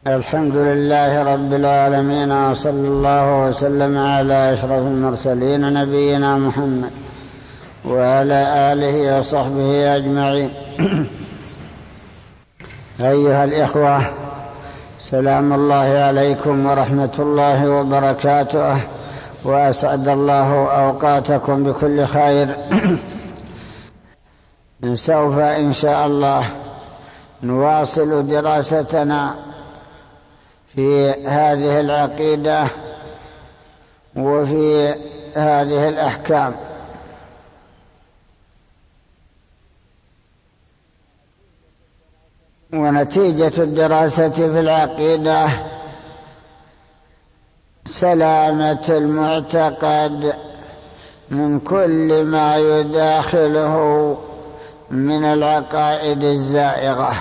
الحمد لله رب العالمين، وصلى الله وسلم على أشرف المرسلين نبينا محمد وعلى آله وصحبه أجمعين. أيها الإخوة، سلام الله عليكم ورحمة الله وبركاته، وأسعد الله أوقاتكم بكل خير. سوف إن شاء الله نواصل دراستنا في هذه العقيدة وفي هذه الأحكام. ونتيجة الدراسة في العقيدة سلامة المعتقد من كل ما يداخله من العقائد الزائغة،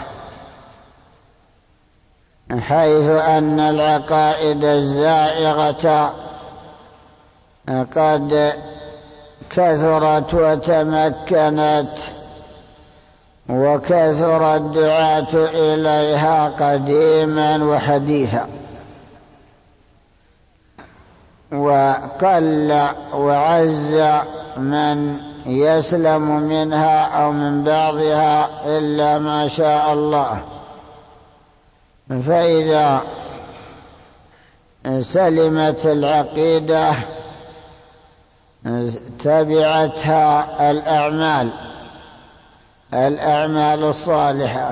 حيث أن العقائد الزائغة قد كثرت وتمكنت، وكثر الدعاة إليها قديما وحديثا، وقل وعز من يسلم منها أو من بعضها إلا ما شاء الله. فإذا سلمت العقيدة تبعتها الأعمال الصالحة.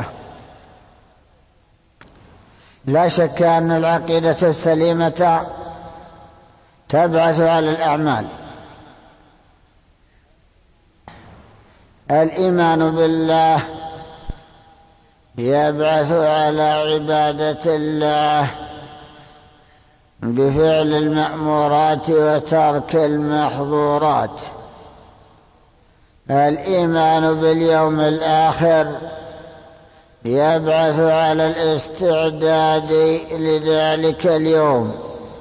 لا شك أن العقيدة السليمة تبعث على الأعمال. الإيمان بالله يبعث على عبادة الله بفعل المأمورات وترك المحظورات. الإيمان باليوم الآخر يبعث على الاستعداد لذلك اليوم.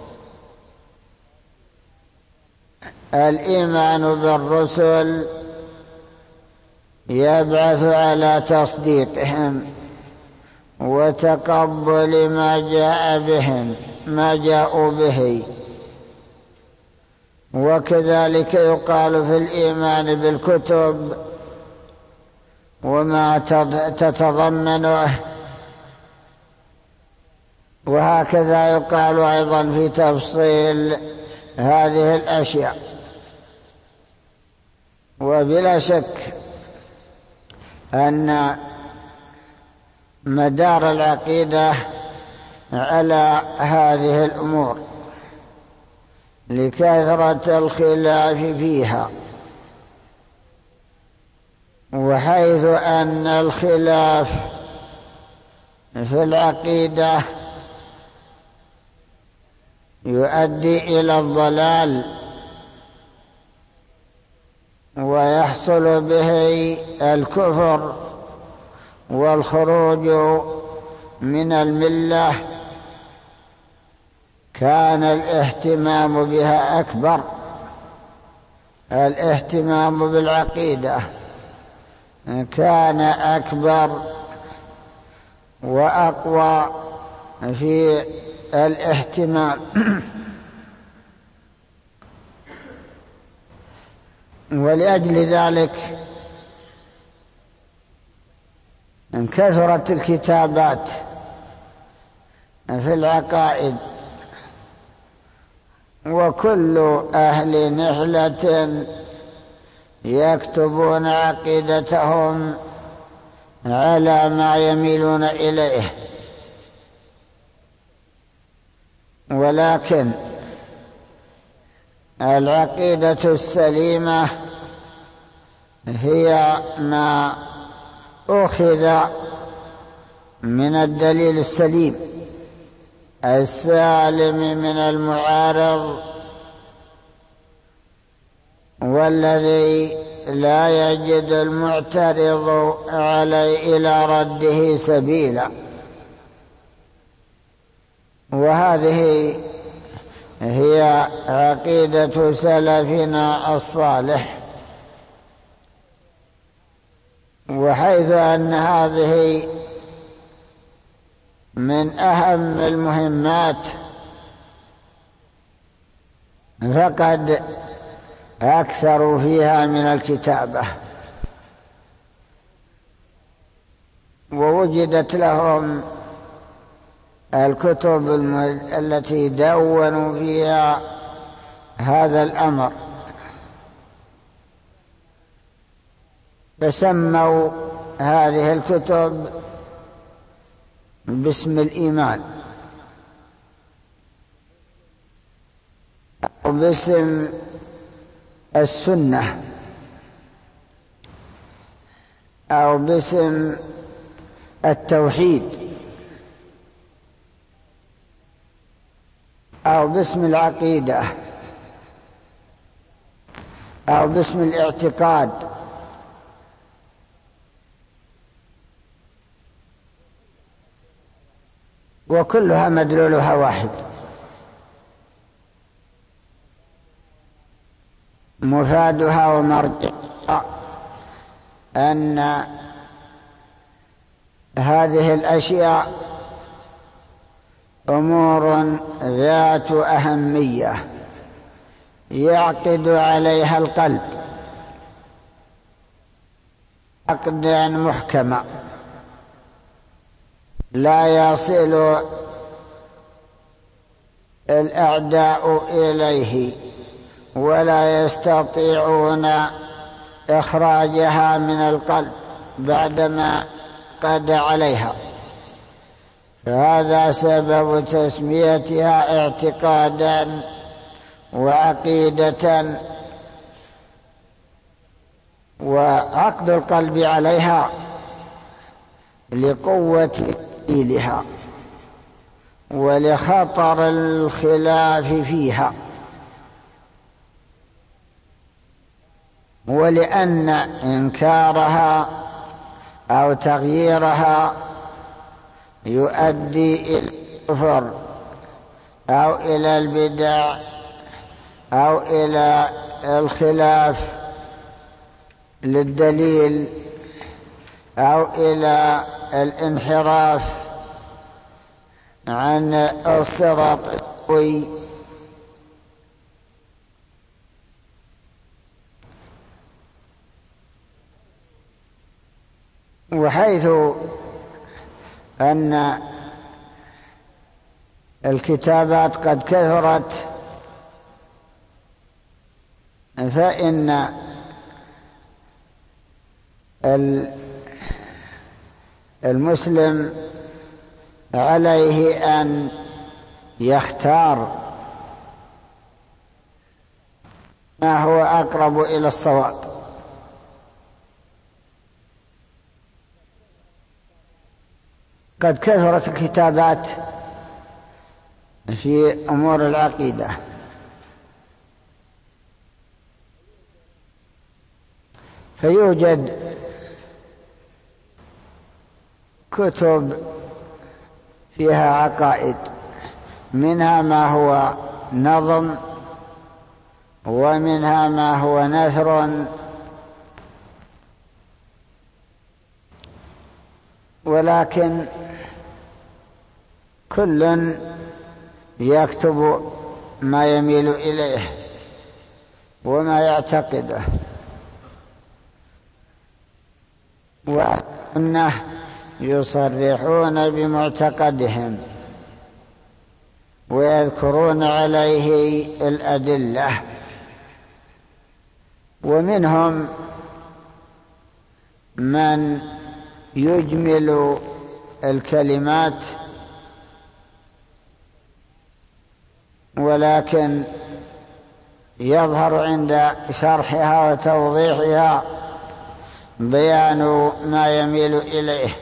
الإيمان بالرسل يبعث على تصديقهم وتقبل ما جاءوا به. وكذلك يقال في الإيمان بالكتب وما تتضمنه، وهكذا يقال أيضا في تفصيل هذه الأشياء. وبلا شك أن مدار العقيدة على هذه الأمور لكثرة الخلاف فيها، وحيث أن الخلاف في العقيدة يؤدي إلى الضلال ويحصل به الكفر والخروج من الملة، كان الاهتمام بها أكبر. الاهتمام بالعقيدة كان أكبر وأقوى في الاهتمام. ولأجل ذلك كثرت الكتابات في العقائد، وكل أهل نحلة يكتبون عقيدتهم على ما يميلون إليه. ولكن العقيدة السليمة هي ما أخذ من الدليل السليم السالم من المعارض، والذي لا يجد المعترض عليه إلى رده سبيلا. وهذه هي عقيدة سلفنا الصالح. وحيث أن هذه من أهم المهمات، فقد أكثروا فيها من الكتابة، ووجدت لهم الكتب التي دونوا فيها هذا الأمر، فسموا هذه الكتب باسم الإيمان أو باسم السنة أو باسم التوحيد أو باسم العقيدة أو باسم الاعتقاد، وكلها مدلولها واحد، مفادها ومرجعها أن هذه الأشياء أمور ذات أهمية يعقد عليها القلب عقدا محكما لا يصل الأعداء إليه ولا يستطيعون إخراجها من القلب بعدما قد عليها، فهذا سبب تسميتها اعتقادا وعقيدة. وعقد القلب عليها لقوة دليلها ولخطر الخلاف فيها، ولأن إنكارها أو تغييرها يؤدي إلى الكفر أو إلى البدع أو إلى الخلاف للدليل أو إلى الانحراف عن الصراط السوي. وحيث أن الكتابات قد كثرت، فإن المسلم عليه أن يختار ما هو أقرب إلى الصواب، قد كثرت الكتابات في أمور العقيدة، فيوجد كتب فيها عقائد، منها ما هو نظم ومنها ما هو نثر، ولكن كل يكتب ما يميل إليه وما يعتقده، وأنه يصرحون بمعتقدهم ويذكرون عليه الأدلة. ومنهم من يجمل الكلمات ولكن يظهر عند شرحها وتوضيحها بيان ما يميل إليه.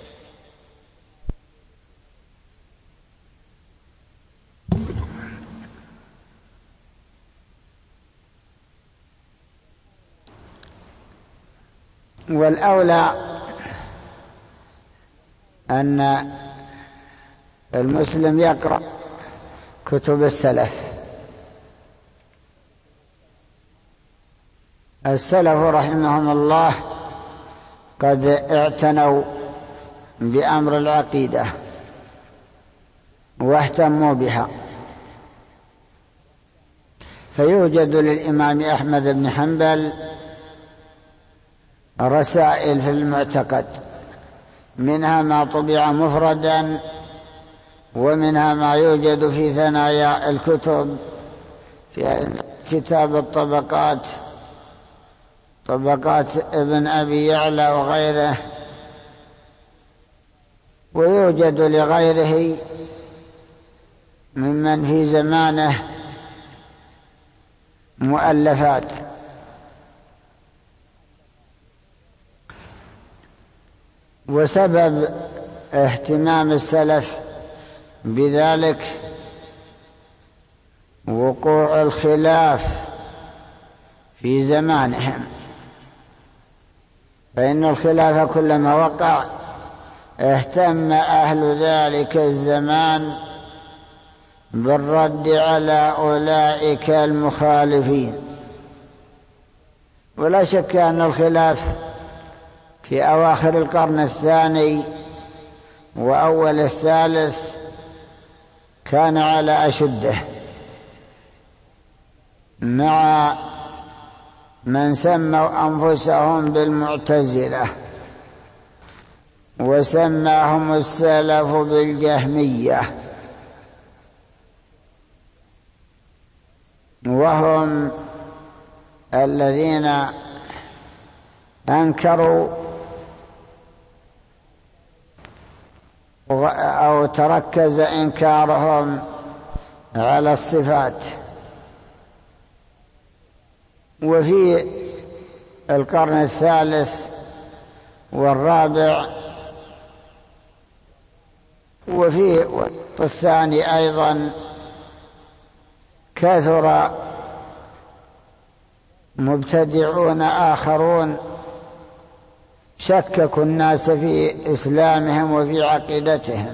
والأولى أن المسلم يقرأ كتب السلف. السلف رحمهم الله قد اعتنوا بأمر العقيدة واهتموا بها. فيوجد للإمام أحمد بن حنبل رسائل في المعتقد، منها ما طبع مفردا، ومنها ما يوجد في ثنايا الكتب، في كتاب الطبقات، طبقات ابن أبي يعلى وغيره، ويوجد لغيره ممن في زمانه مؤلفات. وسبب اهتمام السلف بذلك وقوع الخلاف في زمانهم، فإن الخلاف كلما وقع اهتم أهل ذلك الزمان بالرد على أولئك المخالفين. ولا شك أن الخلاف في أواخر القرن الثاني وأول الثالث كان على أشده، مع من سموا أنفسهم بالمعتزلة، وسماهم السلف بالجهمية، وهم الذين أنكروا أو تركز إنكارهم على الصفات. وفي القرن الثالث والرابع وفي الثاني أيضا كثر مبتدعون آخرون شككوا الناس في إسلامهم وفي عقيدتهم،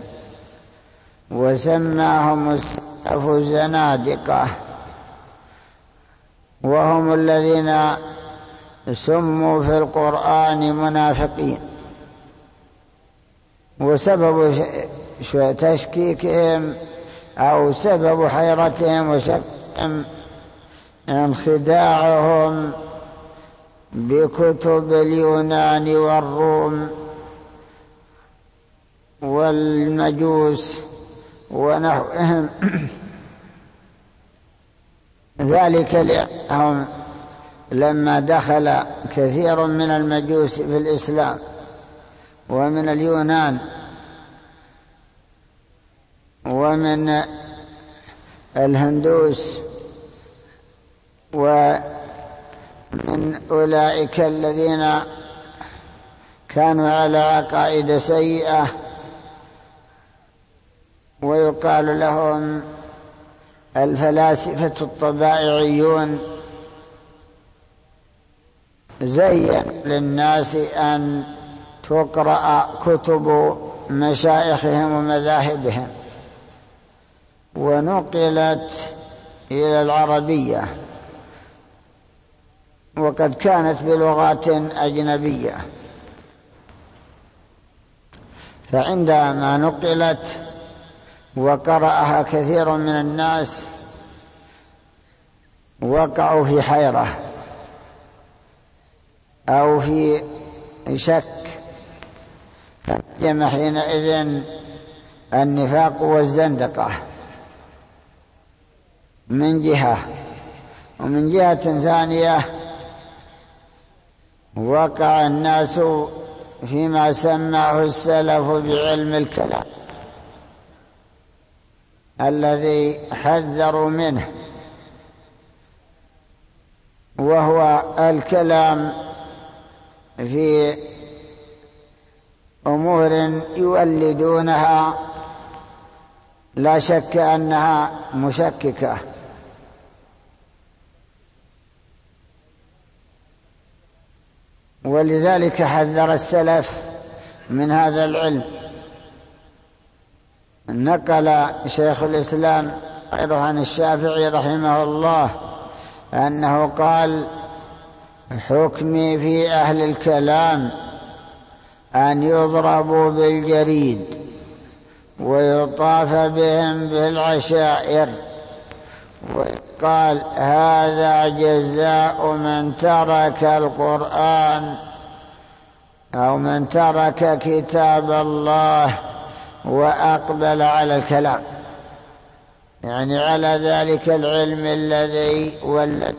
وسماهم السلف الزنادقة، وهم الذين سموا في القرآن منافقين. وسبب تشكيكهم أو سبب حيرتهم وشكهم انخداعهم بكتب اليونان والروم والمجوس ونحوهم، ذلك لأنهم لما دخل كثير من المجوس في الإسلام ومن اليونان ومن الهندوس ومن أولئك الذين كانوا على عقائد سيئة ويقال لهم الفلاسفة الطبائعيون، زين للناس أن تقرأ كتب مشايخهم ومذاهبهم، ونقلت إلى العربية، وقد كانت بلغات أجنبية. فعندما نقلت وقرأها كثير من الناس وقعوا في حيرة أو في شك، فجمع حينئذ النفاق والزندقة من جهة، ومن جهة ثانية وقع الناس فيما سماه السلف بعلم الكلام الذي حذروا منه، وهو الكلام في أمور يولدونها لا شك أنها مشككة. ولذلك حذر السلف من هذا العلم. نقل شيخ الإسلام عن الشافعي رحمه الله أنه قال: حكمي في أهل الكلام أن يضربوا بالجريد ويطاف بهم بالعشائر، وقال هذا جزاء من ترك القرآن أو من ترك كتاب الله وأقبل على الكلام، يعني على ذلك العلم الذي ولد.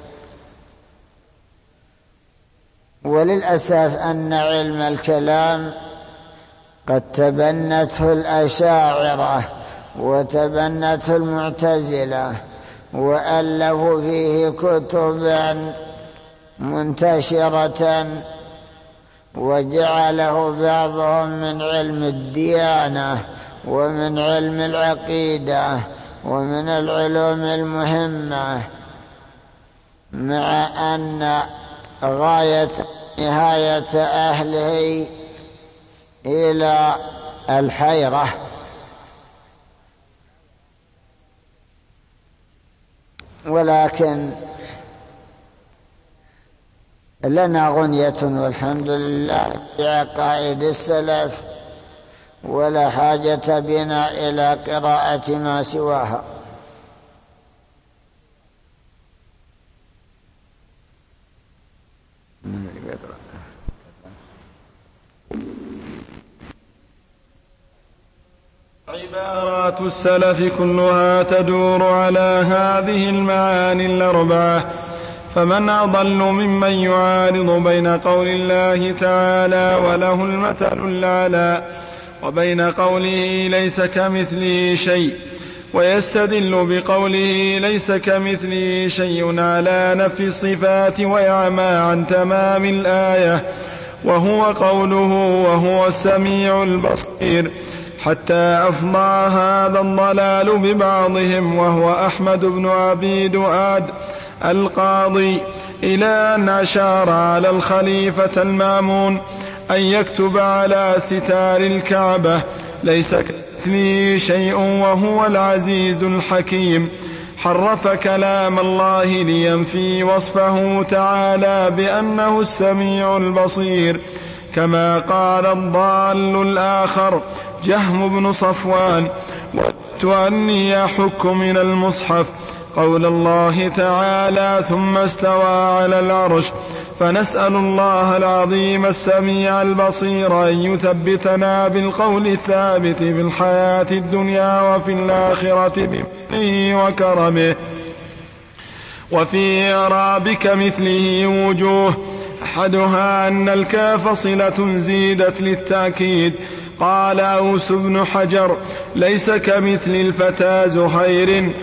وللأسف أن علم الكلام قد تبنته الأشاعرة وتبنته المعتزلة، وألفوا فيه كتبا منتشرة، وجعله بعضهم من علم الديانة ومن علم العقيدة ومن العلوم المهمة، مع أن نهاية أهله إلى الحيرة. ولكن لنا غنية والحمد لله بعقائد السلف، ولا حاجة بنا إلى قراءة ما سواها. عبارات السلف كلها تدور على هذه المعاني الأربعة، فمن أضل ممن يعارض بين قول الله تعالى وله المثل الأعلى وبين قوله ليس كمثله شيء، ويستدل بقوله ليس كمثله شيء على نفي الصفات ويعمى عن تمام الآية، وهو قوله وهو السميع البصير، حتى أفضى هذا الضلال ببعضهم وهو أحمد بن أبي دؤاد القاضي إلى أن أشار على الخليفة المأمون أن يكتب على ستار الكعبة ليس كمثله شيء وهو العزيز الحكيم، حرف كلام الله لينفي وصفه تعالى بأنه السميع البصير، كما قال الضال الآخر جهم بن صفوان: وددت أني أحك من المصحف قول الله تعالى ثم استوى على العرش، فنسأل الله العظيم السميع البصير أن يثبتنا بالقول الثابت في الحياة الدنيا وفي الآخرة بمنه وكرمه. وفي إعراب كمثله وجوه، أحدها أن الكاف صلة زيدت للتأكيد. قال أوس بن حجر: ليس كمثل الفتى زهير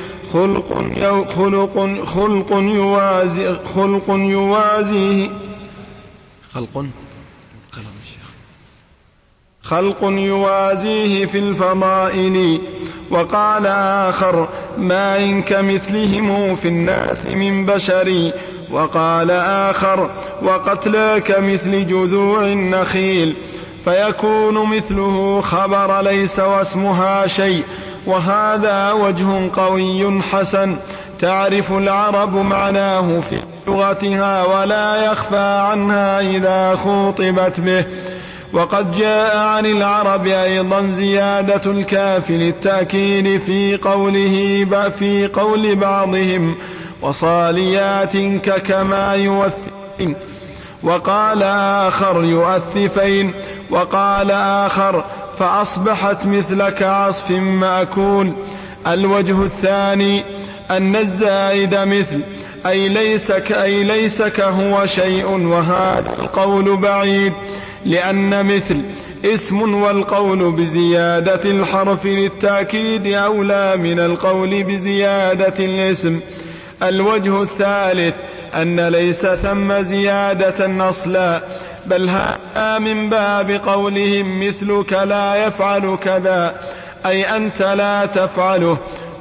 خلق يوازيه في الفضائل. وقال آخر: ما إن كمثلهم في الناس من بشر. وقال آخر: وقتلى كمثل جذوع النخيل، فيكون مثله خبر ليس واسمها شيء. وهذا وجه قوي حسن تعرف العرب معناه في لغتها ولا يخفى عنها إذا خوطبت به. وقد جاء عن العرب أيضا زيادة الكاف للتأكيد في قول بعضهم: وصاليات كما يوثقين. وقال آخر: يؤثفين. وقال آخر: فأصبحت مثل كعصف مأكول. الوجه الثاني أن الزائد مثل أي ليس كهو شيء، وهذا القول بعيد، لأن مثل اسم والقول بزيادة الحرف للتأكيد أولى من القول بزيادة الاسم. الوجه الثالث أن ليس ثم زيادة أصلا، بل هذا من باب قولهم مثلك لا يفعل كذا، أي أنت لا تفعله،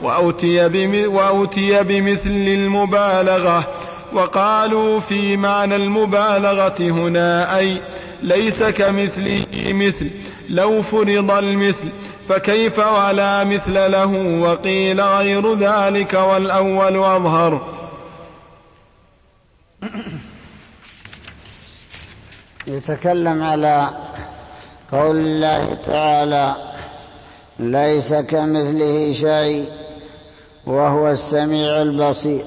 وأوتي بمثل المبالغة. وقالوا في معنى المبالغة هنا أي ليس كمثله مثل، لو فرض المثل فكيف ولا مثل له. وقيل غير ذلك والأول أظهر. يتكلم على قول الله تعالى ليس كمثله شيء وهو السميع البصير.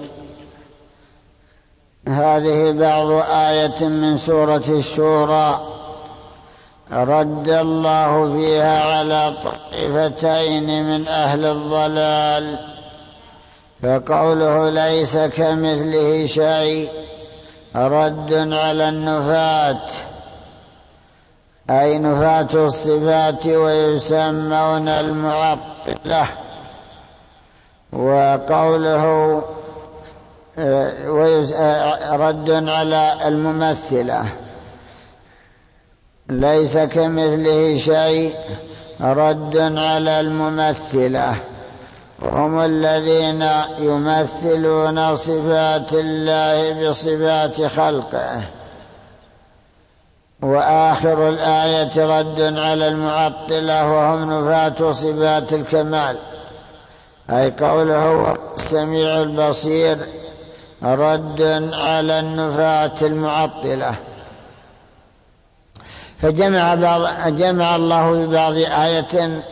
هذه بعض آية من سورة الشورى رد الله فيها على طائفتين من أهل الضلال، فقوله ليس كمثله شيء رد على النفاة، أي نفاة الصفات ويسمون المعطلة. وقوله رد على الممثلة، ليس كمثله شيء رد على الممثلة، هم الذين يمثلون صفات الله بصفات خلقه. وآخر الآية رد على المعطلة وهم نفاة صفات الكمال، أي قوله السميع البصير رد على النفاة المعطلة. فجمع الله في بعض آية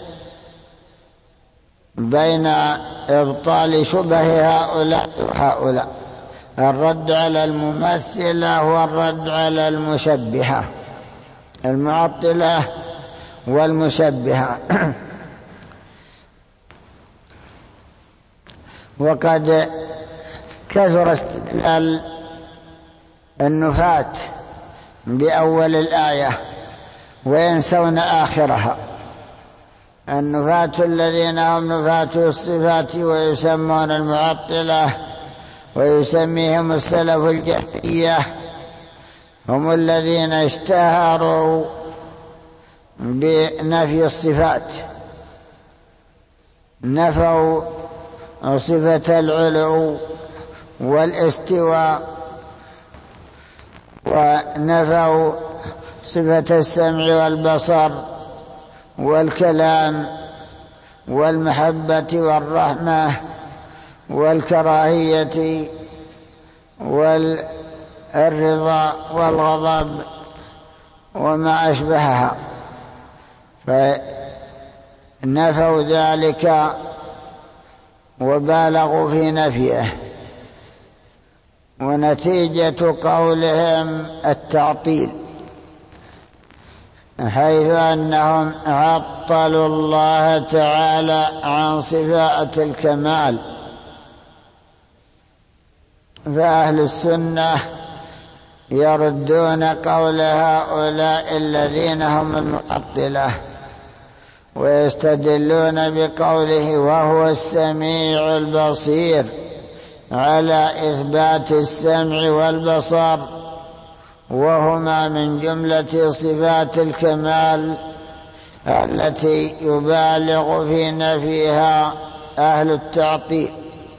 بين إبطال شبه هؤلاء وهؤلاء، الرد على الممثلة والرد على المشبهة، المعطلة والمشبهة. وقد كثر استدلال النفاة بأول الآية وينسون آخرها. النفاة الذين هم نفاة الصفات ويسمون المعطلة ويسميهم السلف الجهمية، هم الذين اشتهروا بنفي الصفات، نفوا صفة العلو والاستواء، ونفوا صفة السمع والبصر والكلام والمحبة والرحمة والكراهية والرضا والغضب وما أشبهها، فنفوا ذلك وبالغوا في نفيه، ونتيجة قولهم التعطيل، حيث أنهم عطلوا الله تعالى عن صفات الكمال. فأهل السنة يردون قول هؤلاء الذين هم المعطلة ويستدلون بقوله وهو السميع البصير على إثبات السمع والبصر، وهما من جملة صفات الكمال التي يبالغ في نفيها أهل التعطيل.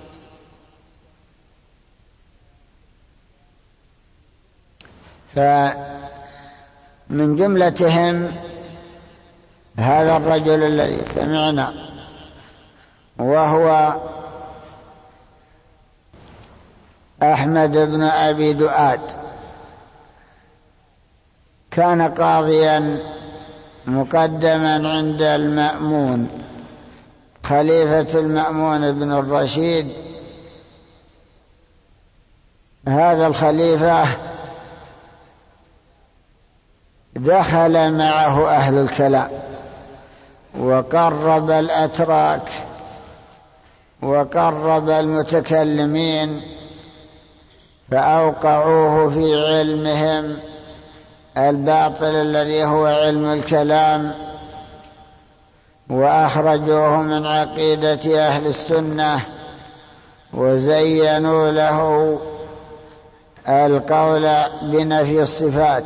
فمن جملتهم هذا الرجل الذي سمعنا، وهو أحمد بن أبي دؤاد، كان قاضيا مقدما عند المأمون خليفة المأمون بن الرشيد. هذا الخليفة دخل معه أهل الكلام وقرب الأتراك وقرب المتكلمين، فأوقعوه في علمهم الباطل الذي هو علم الكلام، وأخرجوه من عقيدة أهل السنة، وزينوا له القول بنفي الصفات،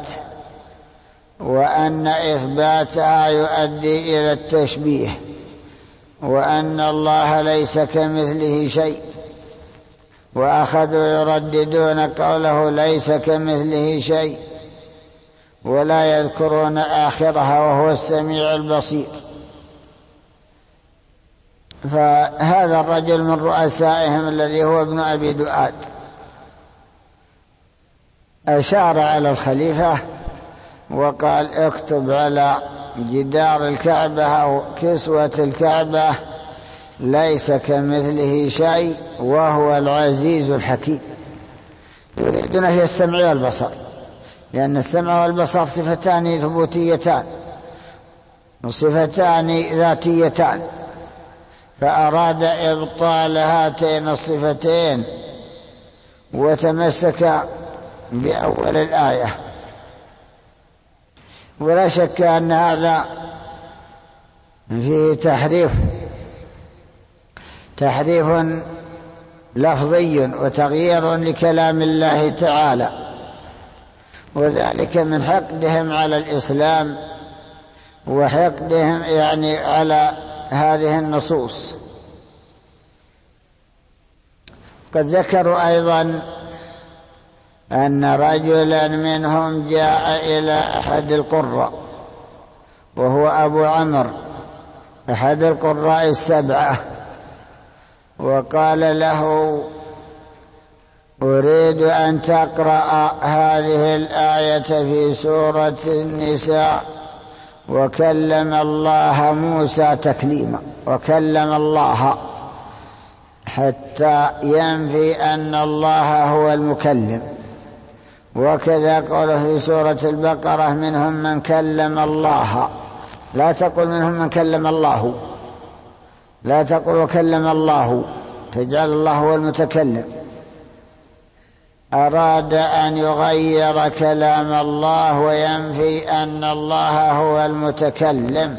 وأن إثباتها يؤدي إلى التشبيه، وأن الله ليس كمثله شيء، وأخذوا يرددون قوله ليس كمثله شيء ولا يذكرون آخرها وهو السميع البصير. فهذا الرجل من رؤسائهم الذي هو ابن أبي دؤاد أشار على الخليفة وقال اكتب على جدار الكعبة أو كسوة الكعبة ليس كمثله شيء وهو العزيز الحكيم. يريدون هي السمع والبصر، لأن السمع والبصر صفتان ثبوتيتان وصفتان ذاتيتان، فأراد إبطال هاتين الصفتين وتمسك بأول الآية. ولا شك أن هذا فيه تحريف لفظي وتغيير لكلام الله تعالى، وذلك من حقدهم على الإسلام وحقدهم على هذه النصوص. قد ذكروا أيضا أن رجلا منهم جاء إلى أحد القراء وهو أبو عمرو أحد القراء السبعة، وقال له: أريد أن تقرأ هذه الآية في سورة النساء: وكلم الله موسى تكليما، وكلم الله، حتى ينفي أن الله هو المكلم. وكذا قوله في سورة البقرة: منهم من كلم الله، لا تقل منهم من كلم الله، لا تقل وكلم الله، تجعل الله هو المتكلم. أراد أن يغير كلام الله وينفي أن الله هو المتكلم،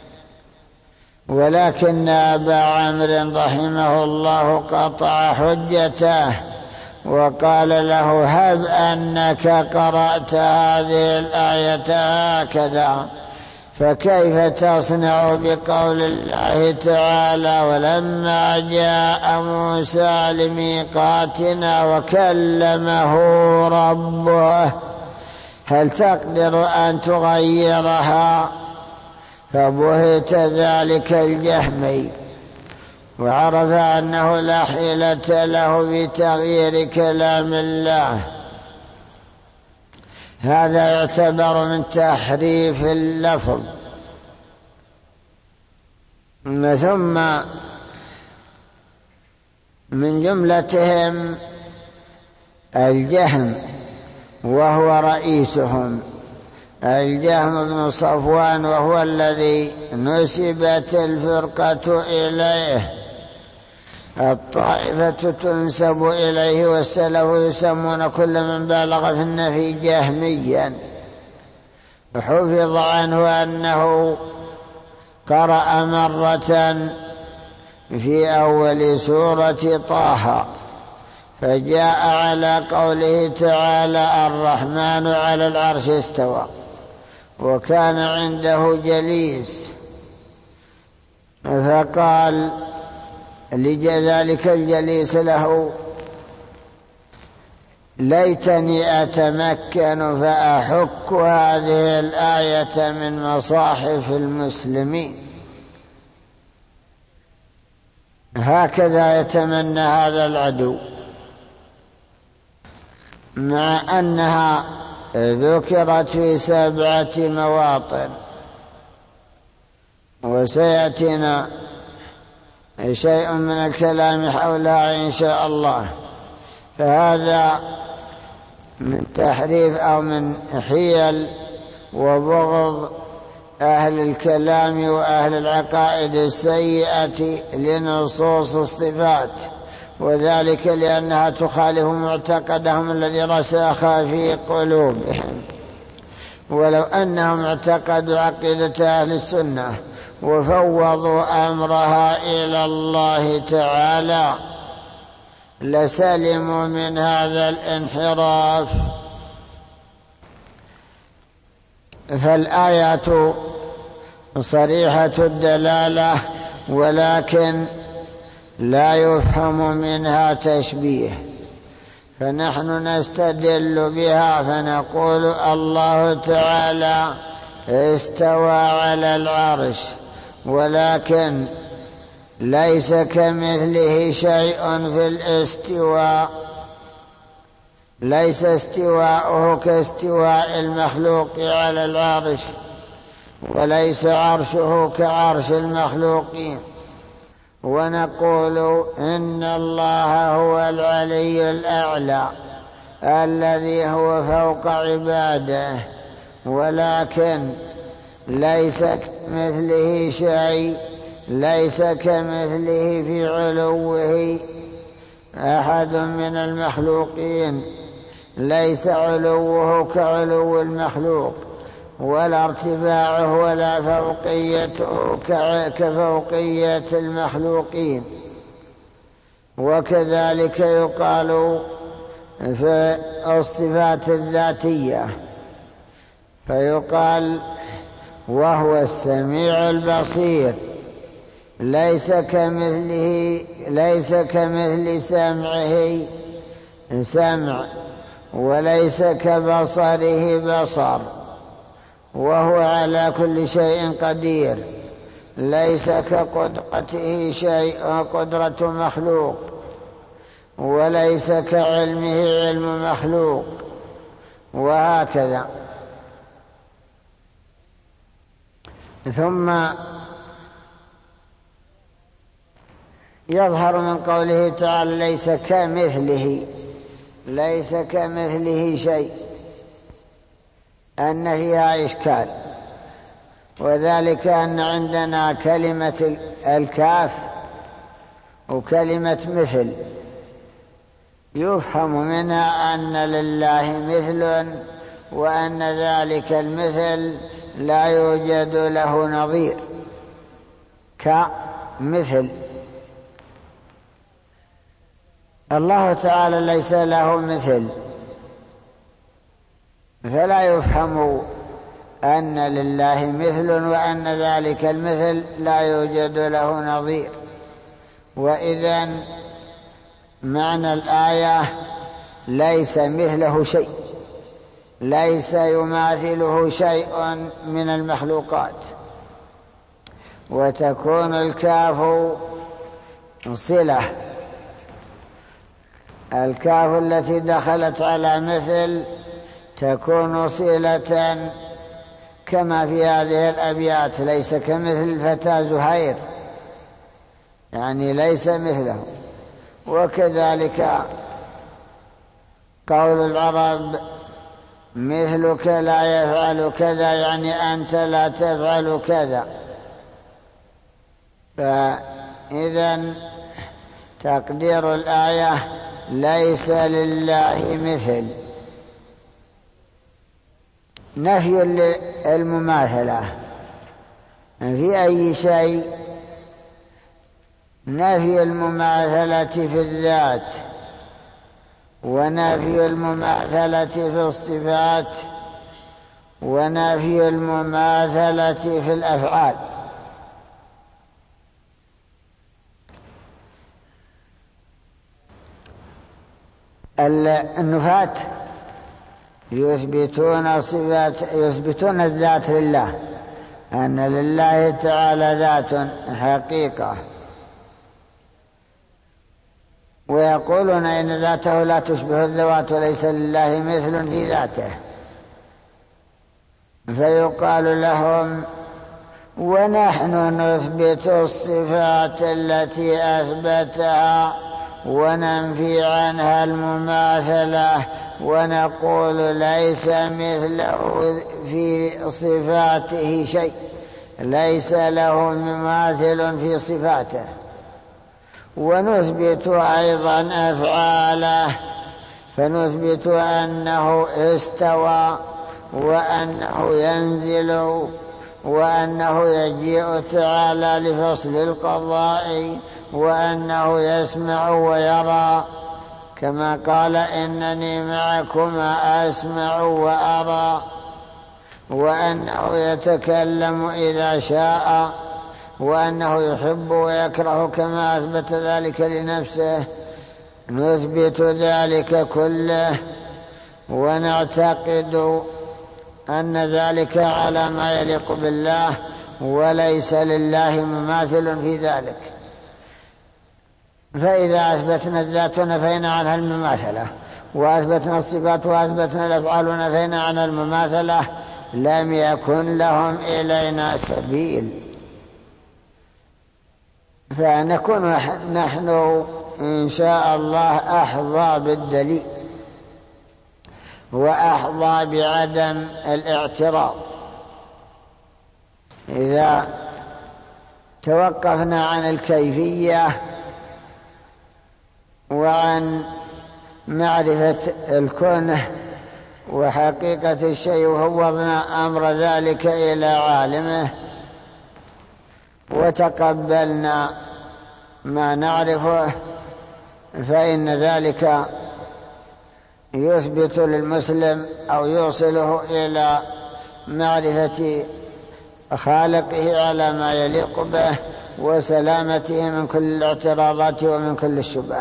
ولكن أبا عمرو رحمه الله قطع حجته وقال له: هب أنك قرأت هذه الآية هكذا، فكيف تصنع بقول الله تعالى: ولما جاء موسى لميقاتنا وكلمه ربه، هل تقدر أن تغيرها؟ فبهت ذلك الجهمي وعرف أنه لا حيلة له بتغيير كلام الله. هذا يعتبر من تحريف اللفظ. ثم من جملتهم الجهم، وهو رئيسهم الجهم بن صفوان، وهو الذي نسبت الفرقة إليه. الطائفة تنسب إليه والسلف يسمون كل من بالغ في النفي جهميا. حفظ عنه أنه قرأ مرة في أول سورة طه فجاء على قوله تعالى: الرحمن على العرش استوى، وكان عنده جليس، فقال لذلك الجليس له: ليتني أتمكن فأحك هذه الآية من مصاحف المسلمين. هكذا يتمنى هذا العدو، مع أنها ذكرت في 7 مواطن، وسيأتينا شيء من الكلام حولها إن شاء الله. فهذا من تحريف أو من حيل وبغض أهل الكلام وأهل العقائد السيئة لنصوص الصفات، وذلك لأنها تخالف معتقدهم الذي رسخ في قلوبهم. ولو أنهم اعتقدوا عقيدة أهل السنة وفوضوا أمرها إلى الله تعالى لسلموا من هذا الانحراف. فالآيات صريحة الدلالة، ولكن لا يفهم منها تشبيه، فنحن نستدل بها فنقول: الله تعالى استوى على العرش، ولكن ليس كمثله شيء في الاستواء، ليس استواءه كاستواء المخلوق على العرش، وليس عرشه كعرش المخلوقين. ونقول إن الله هو العلي الأعلى الذي هو فوق عباده، ولكن ليس كمثله شيء، ليس كمثله في علوه أحد من المخلوقين، ليس علوه كعلو المخلوق، ولا ارتفاعه ولا فوقيته كفوقية المخلوقين. وكذلك يقال في الصفات الذاتية، فيقال وهو السميع البصير، ليس كمثل سمعه سمع، وليس كبصره بصر، وهو على كل شيء قدير، ليس كقدرته شيء قدرة مخلوق، وليس كعلمه علم مخلوق، وهكذا. ثم يظهر من قوله تعالى ليس كمثله شيء أن فيها إشكال، وذلك أن عندنا كلمة الكاف وكلمة مثل، يفهم منها أن لله مثل، وأن ذلك المثل لا يوجد له نظير كمثل. الله تعالى ليس له مثل، فلا يفهم أن لله مثل وأن ذلك المثل لا يوجد له نظير. وإذن معنى الآية ليس مثله شيء، ليس يماثله شيء من المخلوقات. وتكون الكاف صلة، الكاف التي دخلت على مثل تكون صلة، كما في هذه الأبيات: ليس كمثل الفتى زهير، يعني ليس مثله. وكذلك قول العرب: مثلك لا يفعل كذا، يعني أنت لا تفعل كذا. فإذن تقدير الآية ليس لله مثل. نفي المماثلة في أي شيء: نفي المماثلة في الذات، ونفي المماثلة في الصفات، ونفي المماثلة في الأفعال. النفاة يثبتون الذات لله، أن لله تعالى ذات حقيقة، ويقولون إن ذاته لا تشبه الذوات، وليس لله مثل في ذاته. فيقال لهم: ونحن نثبت الصفات التي أثبتها وننفي عنها المماثلة، ونقول ليس مثله في صفاته شيء، ليس له مماثل في صفاته. ونثبت أيضا أفعاله، فنثبت أنه استوى، وأنه ينزل، وأنه يجيء تعالى لفصل القضاء، وأنه يسمع ويرى، كما قال: إنني معكما أسمع وأرى، وأنه يتكلم إذا شاء، وأنه يحب ويكره كما أثبت ذلك لنفسه. نثبت ذلك كله، ونعتقد أن ذلك على ما يليق بالله، وليس لله مماثل في ذلك. فإذا أثبتنا الذات نفينا عنها المماثلة، وأثبتنا الصفات وأثبتنا الأفعال نفينا عنها المماثلة، لم يكن لهم إلينا سبيل. فنكون نحن إن شاء الله أحظى بالدليل وأحظى بعدم الاعتراض إذا توقفنا عن الكيفية وعن معرفة الكونه وحقيقة الشيء وفوضنا أمر ذلك إلى عالمه وتقبلنا ما نعرفه، فإن ذلك يثبت للمسلم أو يوصله إلى معرفة خالقه على ما يليق به وسلامته من كل الاعتراضات ومن كل الشبه.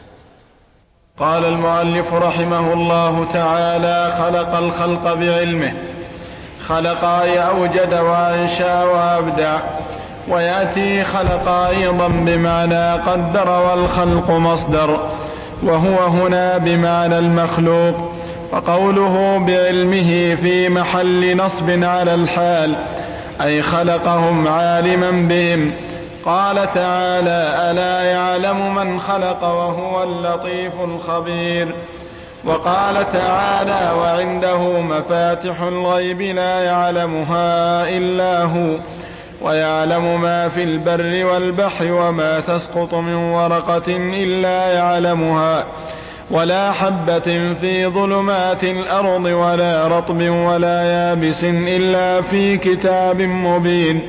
قال المؤلف رحمه الله تعالى: خلق الخلق بعلمه. خلق أي أوجد وأنشأ وأبدع، ويأتي خلق أيضا بمعنى قدر، والخلق مصدر، وهو هنا بمعنى المخلوق. وقوله بعلمه في محل نصب على الحال، أي خلقهم عالما بهم. قال تعالى: ألا يعلم من خلق وهو اللطيف الخبير. وقال تعالى: وعنده مفاتح الغيب لا يعلمها إلا هو، ويعلم ما في البر والبحر، وما تسقط من ورقة إلا يعلمها، ولا حبة في ظلمات الأرض، ولا رطب ولا يابس إلا في كتاب مبين.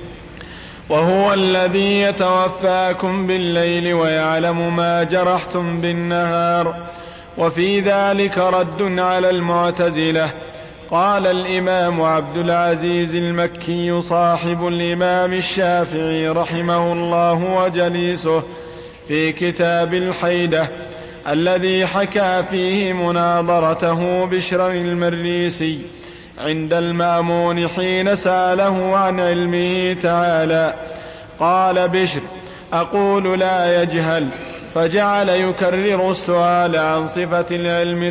وهو الذي يتوفاكم بالليل ويعلم ما جرحتم بالنهار. وفي ذلك رد على المعتزلة. قال الإمام عبد العزيز المكي صاحب الإمام الشافعي رحمه الله وجليسه في كتاب الحيدة الذي حكى فيه مناظرته بشر المريسي عند المأمون حين سأله عن علمه تعالى، قال بشر: أقول لا يجهل، فجعل يكرر السؤال عن صفة العلم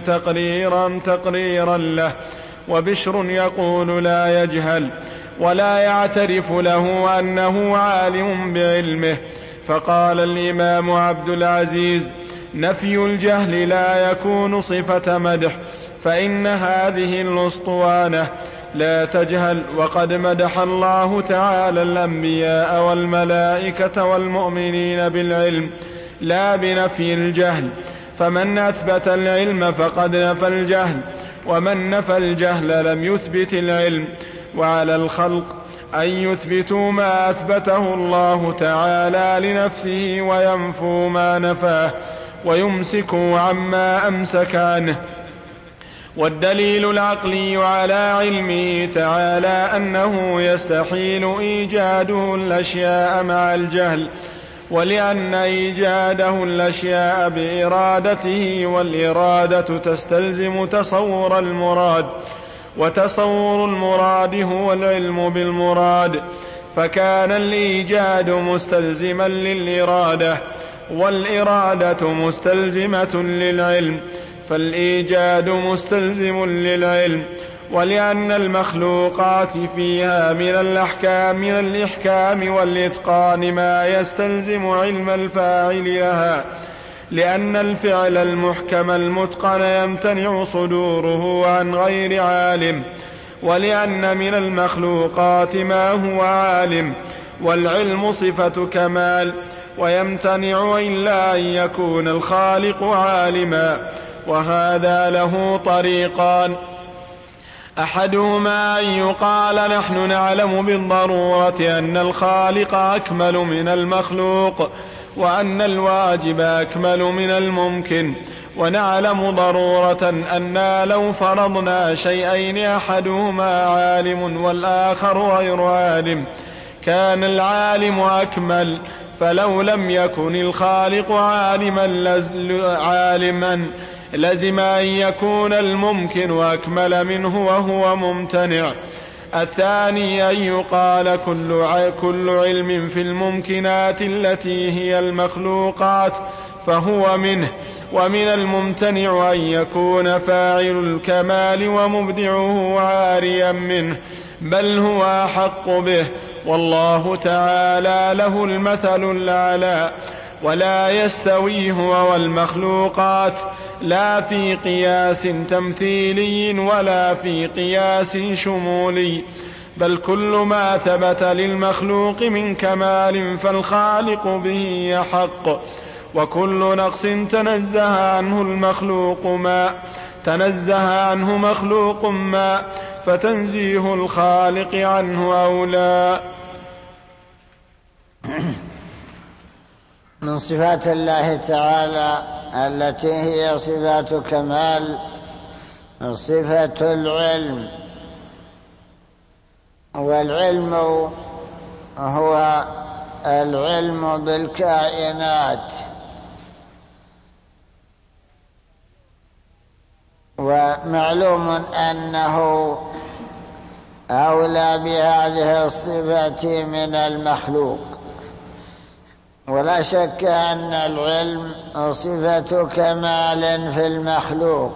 تقريرا له، وبشر يقول لا يجهل ولا يعترف له أنه عالم بعلمه. فقال الإمام عبد العزيز: نفي الجهل لا يكون صفة مدح، فإن هذه الأسطوانة لا تجهل، وقد مدح الله تعالى الأنبياء والملائكة والمؤمنين بالعلم لا بنفي الجهل. فمن أثبت العلم فقد نفى الجهل، ومن نفى الجهل لم يثبت العلم. وعلى الخلق أن يثبتوا ما أثبته الله تعالى لنفسه وينفوا ما نفاه ويمسكوا عما أمسك عنه. والدليل العقلي على علمه تعالى أنه يستحيل إيجاده الأشياء مع الجهل، ولأن إيجاده الأشياء بإرادته، والإرادة تستلزم تصور المراد، وتصور المراد هو العلم بالمراد، فكان الإيجاد مستلزما للإرادة، والإرادة مستلزمة للعلم، فالإيجاد مستلزم للعلم. ولأن المخلوقات فيها من الإحكام والإتقان ما يستلزم علم الفاعل لها، لأن الفعل المحكم المتقن يمتنع صدوره عن غير عالم. ولأن من المخلوقات ما هو عالم، والعلم صفة كمال، ويمتنع إلا أن يكون الخالق عالما. وهذا له طريقان: أحدهما أن يقال نحن نعلم بالضرورة أن الخالق أكمل من المخلوق، وأن الواجب أكمل من الممكن، ونعلم ضرورة أننا لو فرضنا شيئين أحدهما عالم والآخر غير عالم كان العالم أكمل، فلو لم يكن الخالق عالما لزم أن يكون الممكن أكمل منه وهو ممتنع. الثاني أن يقال كل علم في الممكنات التي هي المخلوقات فهو منه، ومن الممتنع أن يكون فاعل الكمال ومبدعه عاريا منه، بل هو أحق به، والله تعالى له المثل الأعلى. ولا يستوي هو والمخلوقات لا في قياس تمثيلي ولا في قياس شمولي، بل كل ما ثبت للمخلوق من كمال فالخالق به يحق، وكل نقص تنزه عنه مخلوق ما فتنزيه الخالق عنه أولى. من صفات الله تعالى التي هي صفات كمال صفة العلم، والعلم هو العلم بالكائنات، ومعلوم أنه أولى بهذه الصفة من المخلوق، ولا شك أن العلم صفة كمال في المخلوق.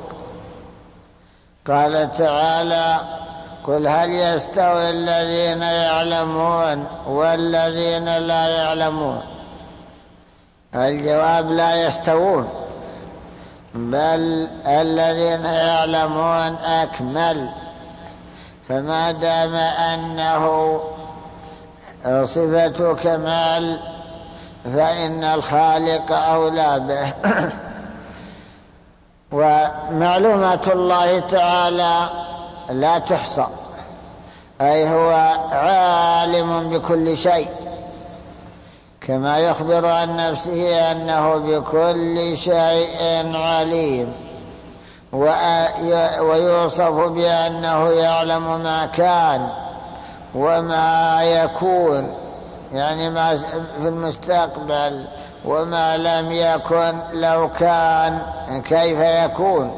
قال تعالى: قل هل يستوي الذين يعلمون والذين لا يعلمون؟ الجواب: لا يستوون، بل الذين يعلمون أكمل. فما دام أنه صفة كمال فإن الخالق أولى به. ومعلومات الله تعالى لا تحصى، أي هو عالم بكل شيء، كما يخبر عن نفسه أنه بكل شيء عليم، ويوصف بأنه يعلم ما كان وما يكون، يعني ما في المستقبل، وما لم يكن لو كان كيف يكون،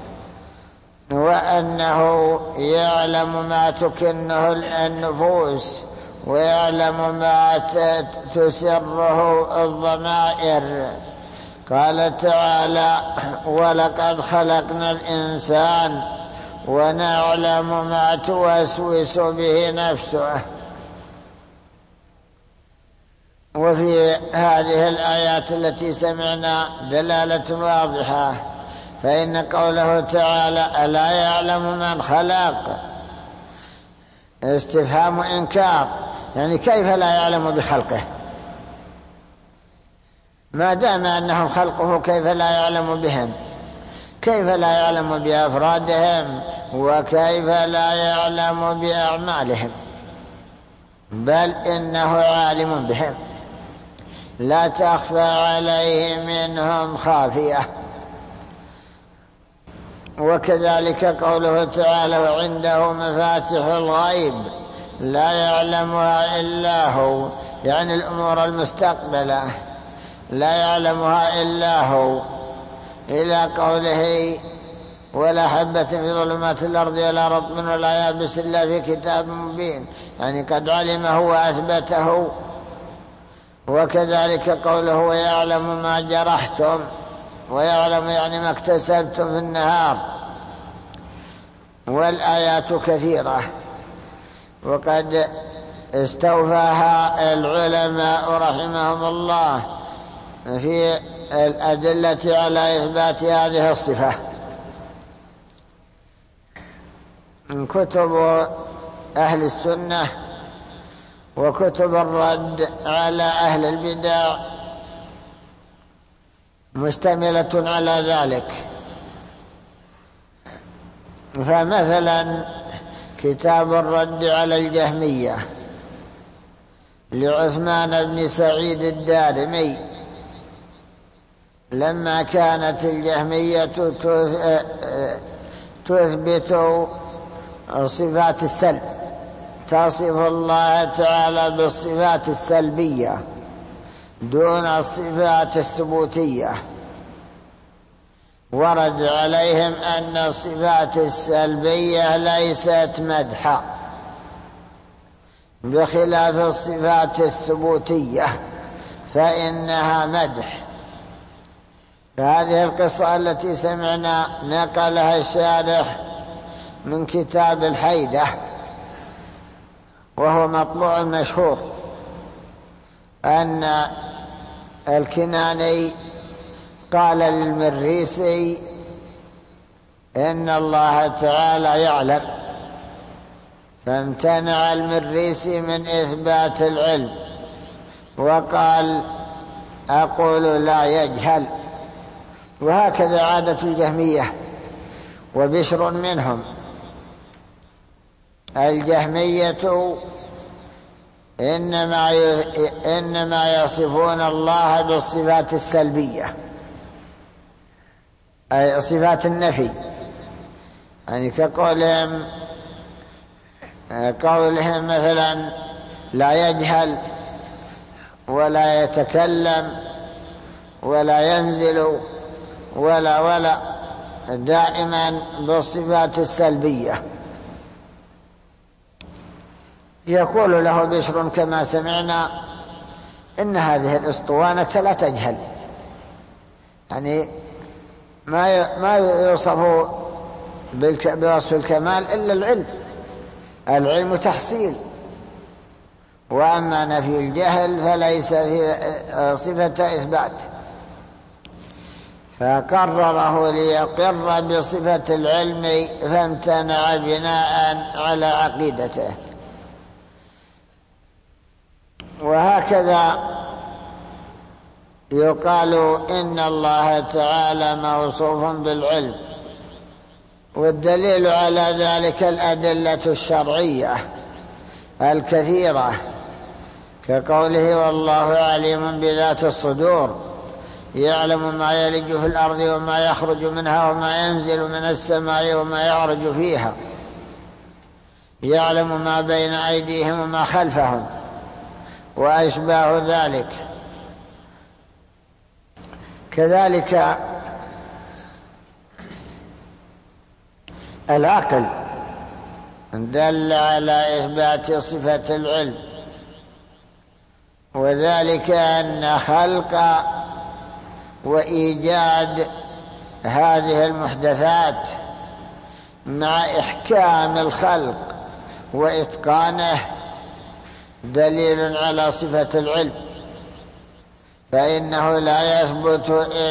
وأنه يعلم ما تكنه النفوس، ويعلم ما تسره الضمائر. قال تعالى: ولقد خلقنا الإنسان ونعلم ما توسوس به نفسه. وفي هذه الآيات التي سمعنا دلالة واضحة، فإن قوله تعالى: ألا يعلم من خلق، استفهام إنكار، يعني كيف لا يعلم بخلقه؟ ما دام أنهم خلقه كيف لا يعلم بهم؟ كيف لا يعلم بأفرادهم؟ وكيف لا يعلم بأعمالهم؟ بل إنه عالم بهم، لا تخفى عليه منهم خافية. وكذلك قوله تعالى: وعنده مفاتح الغيب لا يعلمها إلا هو، يعني الأمور المستقبلة لا يعلمها إلا هو، إلى قوله: ولا حبة في ظلمات الأرض ولا رطب ولا يابس إلا في كتاب مبين، يعني قد علمه وأثبته. وكذلك قوله: ويعلم ما جرحتم، ويعلم يعني ما اكتسبتم في النهار. والآيات كثيرة، وقد استوفاها العلماء رحمهم الله في الأدلة على إثبات هذه الصفة. من كتب أهل السنة وكتب الرد على أهل البدع مشتملة على ذلك. فمثلا كتاب الرد على الجهمية لعثمان بن سعيد الدارمي، لما كانت الجهمية تثبت صفات السلب، تصف الله تعالى بالصفات السلبية دون الصفات الثبوتية، ورد عليهم أن الصفات السلبية ليست مدحا، بخلاف الصفات الثبوتية فإنها مدح. فهذه القصة التي سمعنا نقلها الشارح من كتاب الحيدة، وهو مطبوع مشهور، أن الكناني قال للمريسي إن الله تعالى يعلم، فامتنع المريسي من إثبات العلم وقال أقول لا يجهل. وهكذا عادة الجهمية، وبشر منهم. الجهمية إنما يصفون الله بالصفات السلبية، أي صفات النفي، يعني كقولهم مثلا لا يجهل ولا يتكلم ولا ينزل ولا دائما بالصفات السلبية. يقول له بشر كما سمعنا إن الأسطوانة لا تجهل، يعني ما يوصف بوصف الكمال إلا العلم تحصيل، وأما نفي الجهل فليس صفة إثبات. فقرره ليقر بصفة العلم فامتنع بناء على عقيدته. وهكذا يقال إن الله تعالى موصوف بالعلم، والدليل على ذلك الأدلة الشرعية الكثيرة، كقوله والله عليم بذات الصدور، يعلم ما يلج في الأرض وما يخرج منها وما ينزل من السماء وما يعرج فيها، يعلم ما بين أيديهم وما خلفهم، وأشباه ذلك. كذلك العقل دل على إثبات صفة العلم، وذلك أن خلق وإيجاد هذه المحدثات مع إحكام الخلق وإتقانه دليل على صفة العلم، فإنه لا يثبت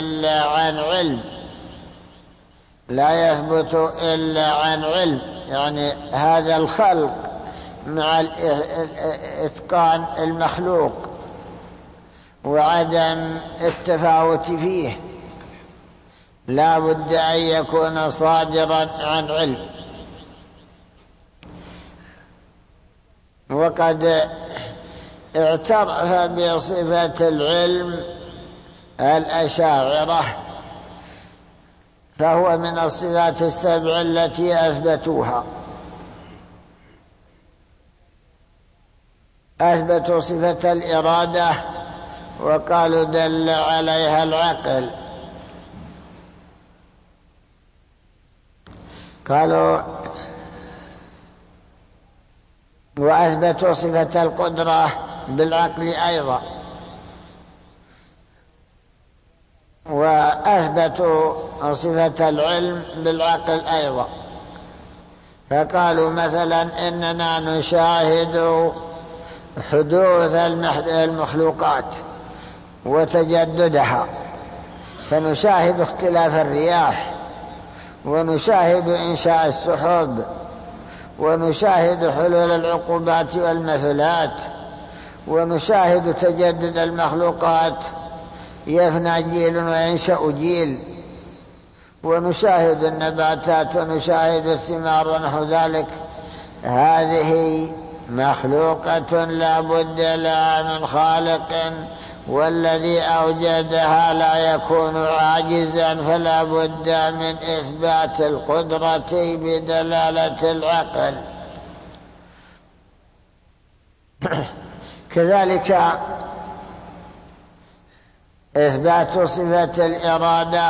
إلا عن علم، يعني هذا الخلق مع إتقان المخلوق وعدم التفاوت فيه لا بد أن يكون صادرا عن علم. وقد اعترف بصفة العلم الأشاعرة، فهو من الصفات السبع التي أثبتوها. أثبتوا صفة الإرادة وقالوا دل عليها العقل، قالوا وأثبتوا صفة القدرة بالعقل أيضا، وأثبتوا صفة العلم بالعقل أيضا. فقالوا مثلا إننا نشاهد حدوث المخلوقات وتجددها، فنشاهد اختلاف الرياح، ونشاهد إنشاء السحب، ونشاهد حلول العقوبات والمثلات، ونشاهد تجدد المخلوقات، يفنى جيل وينشأ جيل، ونشاهد النباتات ونشاهد الثمار ونحو ذلك. هذه مخلوقة لا بد لها من خالق، والذي أوجدها لا يكون عاجزا، فلا بد من إثبات القدرة بدلالة العقل. كذلك إثبات صفة الإرادة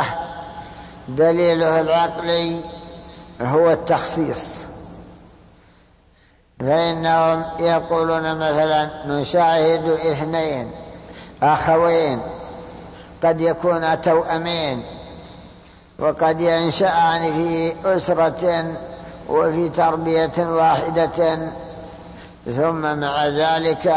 دليله العقلي هو التخصيص، فإنهم يقولون مثلا نشاهد 2 أخوين قد يكون توأمين وقد ينشأان في أسرة وفي تربية واحدة، ثم مع ذلك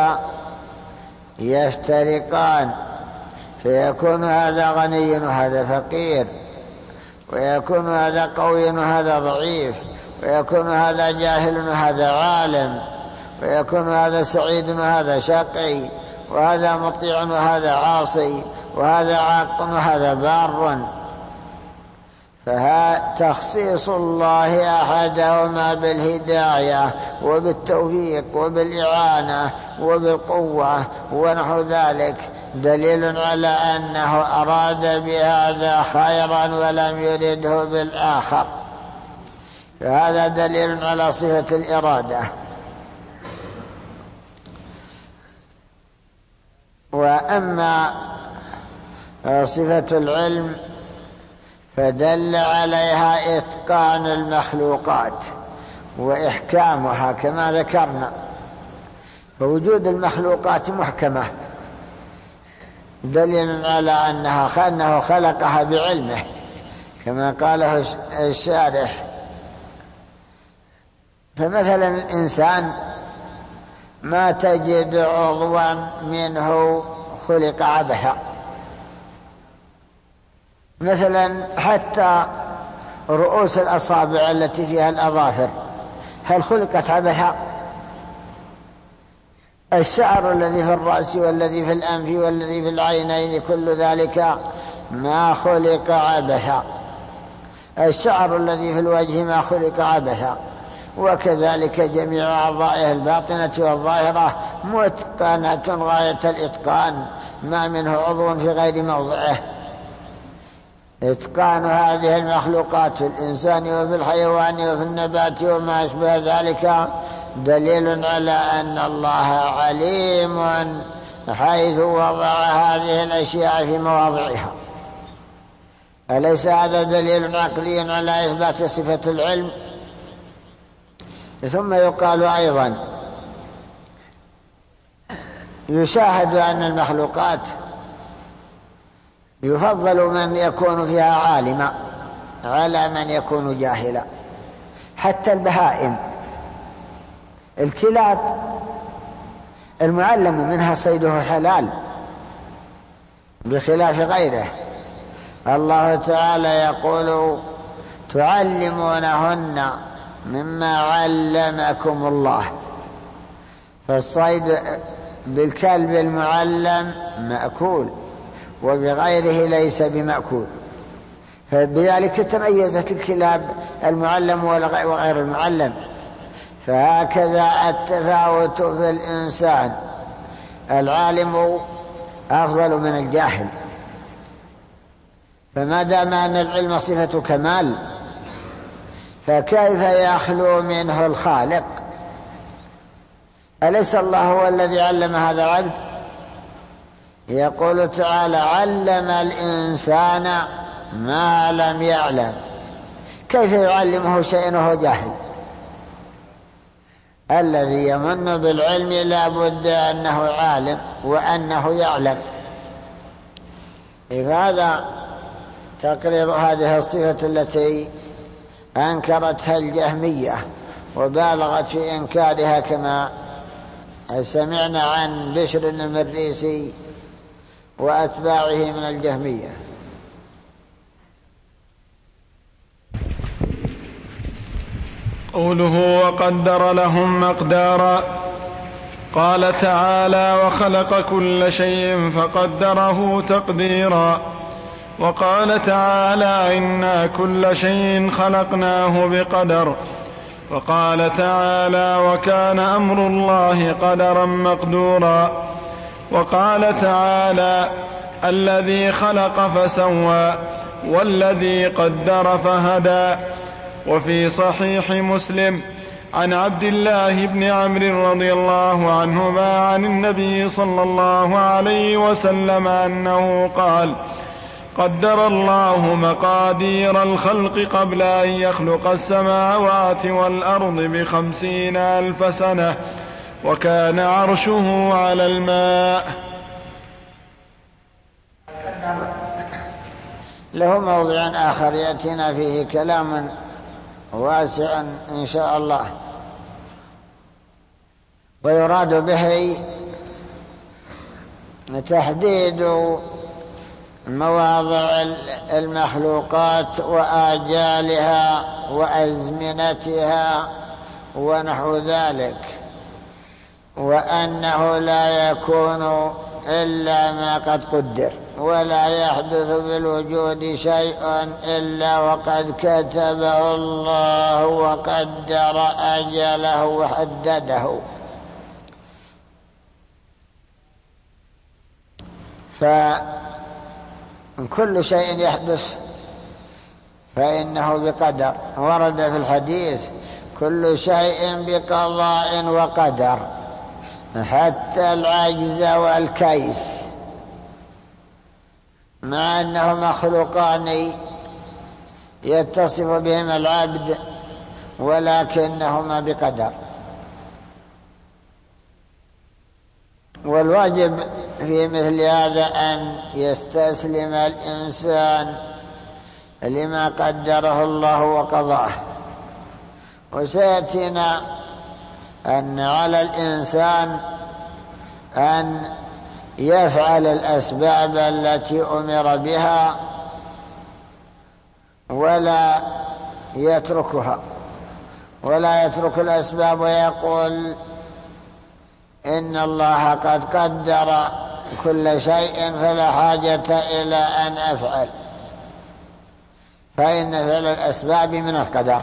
يفترقان، فيكون هذا غني وهذا فقير، ويكون هذا قوي وهذا ضعيف، ويكون هذا جاهل وهذا عالم، ويكون هذا سعيد وهذا شقي، وهذا مطيع وهذا عاصي، وهذا عاق وهذا بار. فتخصيص الله أحدهما بالهداية وبالتوفيق وبالإعانة وبالقوة ونحو ذلك دليل على أنه أراد بهذا خيرا ولم يرده بالآخر، فهذا دليل على صفة الإرادة. وأما صفة العلم فدل عليها إتقان المخلوقات وإحكامها كما ذكرنا، فوجود المخلوقات محكمة دليل على أنه خلقها بعلمه كما قاله الشارح. فمثلا الإنسان ما تجد عضوا منه خلق عبثا، مثلا حتى رؤوس الأصابع التي فيها الأظافر هل خلقت عبثا؟ الشعر الذي في الرأس والذي في الأنف والذي في العينين كل ذلك ما خلق عبثا، الشعر الذي في الوجه ما خلق عبثا، وكذلك جميع أعضائه الباطنة والظاهرة متقنة غاية الإتقان، ما منه عضو في غير موضعه. إتقان هذه المخلوقات في الإنسان وفي الحيوان وفي النبات وما أشبه ذلك دليل على أن الله عليم حيث وضع هذه الأشياء في مواضعها. أليس هذا دليل عقلي على إثبات صفة العلم؟ ثم يقال أيضا يشاهد أن المخلوقات يفضل من يكون فيها عالما على من يكون جاهلا، حتى البهائم، الكلاب المعلم منها صيده حلال بخلاف غيره. الله تعالى يقول تعلمونهن مما علمكم الله، فالصيد بالكلب المعلم مأكول وبغيره ليس بمأكول، فبذلك تميزت الكلاب المعلم وغير المعلم. فهكذا التفاوت في الإنسان، العالم أفضل من الجاهل، فما دام أن العلم صفة كمال فكيف يخلو منه الخالق؟ أليس الله هو الذي علم هذا العبد؟ يقول تعالى علم الإنسان ما لم يعلم، كيف يعلمه شيئا وهو جاهل؟ الذي يمن بالعلم لا بد أنه عالم وأنه يعلم. هذا تقرير هذه الصفة التي أنكرتها الجهمية وبالغت في إنكارها كما سمعنا عن بشر المريسي وأتباعه من الجهمية. قوله وقدر لهم مقدارا، قال تعالى وخلق كل شيء فقدره تقديرا، وقال تعالى إنا كل شيء خلقناه بقدر، وقال تعالى وكان أمر الله قدرا مقدورا، وقال تعالى الذي خلق فسوى والذي قدر فهدى. وفي صحيح مسلم عن عبد الله بن عمرو رضي الله عنهما عن النبي صلى الله عليه وسلم أنه قدر الله مقادير الخلق قبل أن يخلق السماوات والأرض 50,000 سنة، وكان عرشه على الماء. له موضع آخر يأتينا فيه كلام واسع إن شاء الله، ويراد به تحديد مواضع المخلوقات وآجالها وأزمنتها ونحو ذلك، وأنه لا يكون إلا ما قد قدر، ولا يحدث بالوجود شيء إلا وقد كتبه الله وقدر أجله وحدده. فكل شيء يحدث فإنه بقدر. ورد في الحديث: كل شيء بقضاء وقدر، حتى العجز والكيس، مع أنه مخلوقان يتصف بهما العبد، ولكنهما بقدر. والواجب في مثل هذا أن يستسلم الإنسان لما قدره الله وقضاه. وسيأتينا أن على الإنسان أن يفعل الأسباب التي أمر بها ولا يتركها، ولا يترك الأسباب ويقول إن الله قد قدر كل شيء فلا حاجة إلى أن أفعل، فإن فعل الأسباب من القدر.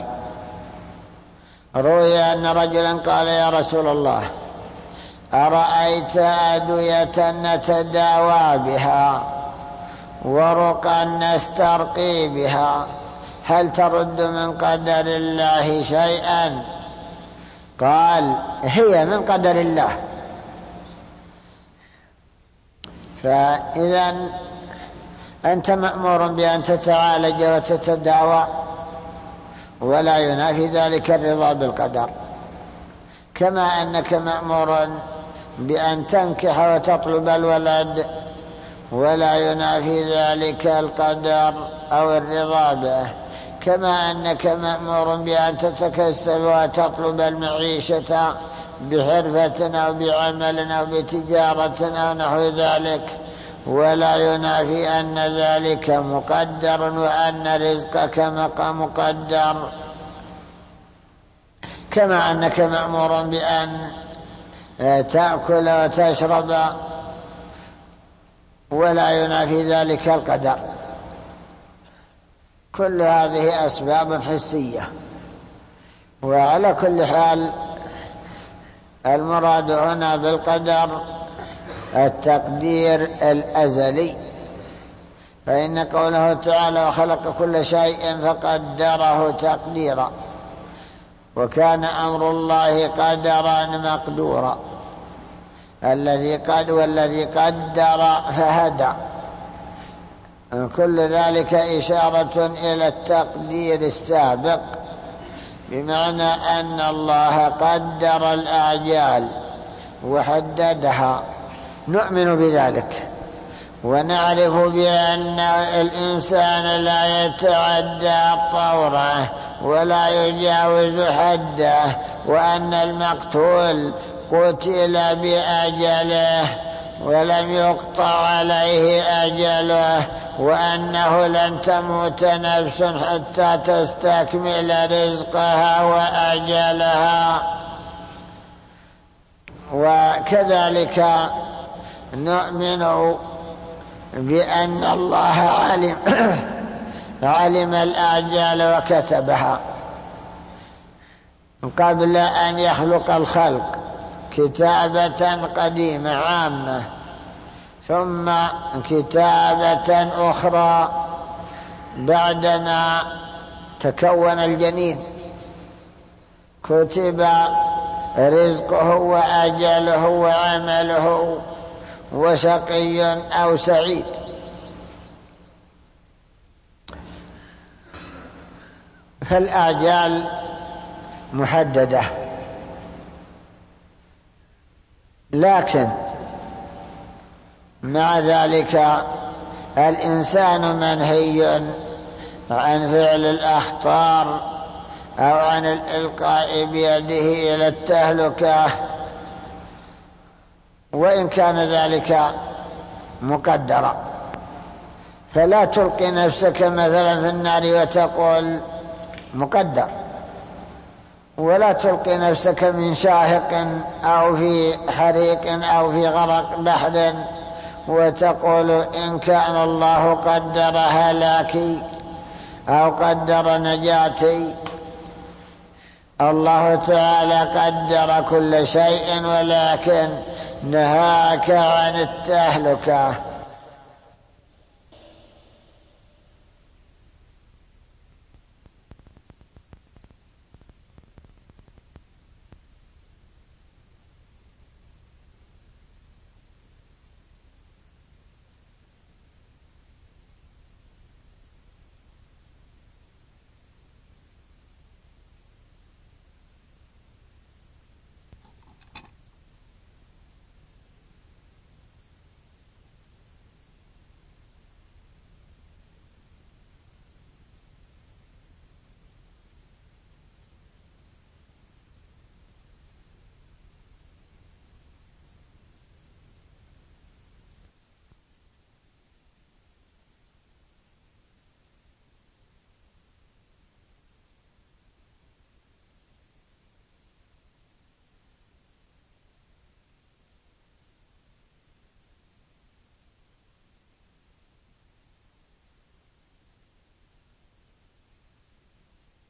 روي أن رجلا قال: يا رسول الله، أرأيت أدوية نتداوى بها ورقا نسترقي بها، هل ترد من قدر الله شيئا؟ قال: هي من قدر الله. فإذا أنت مأمور بأن تتعالج وتتداوى، ولا ينافي ذلك الرضا بالقدر، كما أنك مأمور بأن تنكح وتطلب الولد، ولا ينافي ذلك القدر أو الرضا به، كما أنك مأمور بأن تتكسب وتطلب المعيشة بحرفة أو بعمل أو بتجارة أو نحو ذلك، ولا ينافي أن ذلك مقدر وأن رزقك مقدر، كما أنك مأمور بأن تأكل وتشرب، ولا ينافي ذلك القدر. كل هذه أسباب حسية. وعلى كل حال المراد هنا بالقدر التقدير الأزلي، فإن قوله تعالى: وخلق كل شيء فقدره تقديرا، وكان أمر الله قدرا مقدورا، والذي قدر فهدى. كل ذلك إشارة إلى التقدير السابق، بمعنى أن الله قدر الأعجال وحددها، نؤمن بذلك، ونعرف بأن الإنسان لا يتعدى طوره ولا يجاوز حده، وأن المقتول قتل بأجله ولم يقطع عليه أجله، وأنه لن تموت نفس حتى تستكمل رزقها وأجلها. وكذلك نؤمن بأن الله علم الآجال وكتبها قبل أن يخلق الخلق كتابة قديمة عامة، ثم كتابة أخرى بعدما تكون الجنين، كتب رزقه وأجله وعمله وشقي أو سعيد. فالآجال محددة، لكن مع ذلك الإنسان منهي عن فعل الأخطار أو عن الإلقاء بيده إلى التهلكة، وإن كان ذلك مقدرا. فلا تلقي نفسك مثلا في النار وتقول مقدر، ولا تلقي نفسك من شاهق أو في حريق أو في غرق بحر وتقول إن كان الله قدر هلاكي أو قدر نجاتي. الله تعالى قدر كل شيء ولكن نهاك عن التهلكة.